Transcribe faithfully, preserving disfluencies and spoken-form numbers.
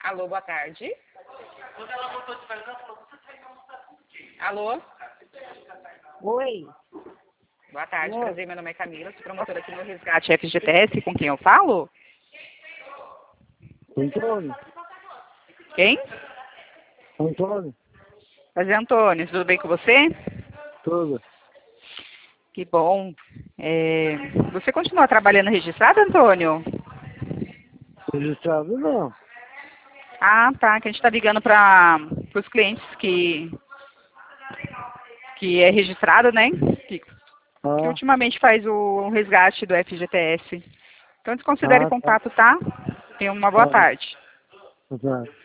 Alô, boa tarde. Alô? Oi. Boa tarde, Oi. prazer, meu nome é Camila, sou promotora aqui no Resgate F G T S, com quem eu falo? Antônio. Quem? Antônio. Prazer, Antônio, tudo bem com você? Tudo. Que bom. É, Você continua trabalhando registrado, Antônio? Registrado não. Ah, tá, que a gente está ligando para os clientes que, que é registrado, né? Que, que Ah, ultimamente faz o resgate do F G T S. Então, desconsidere o ah, tá. contato, tá? Tenha uma boa Tá. tarde. Tá.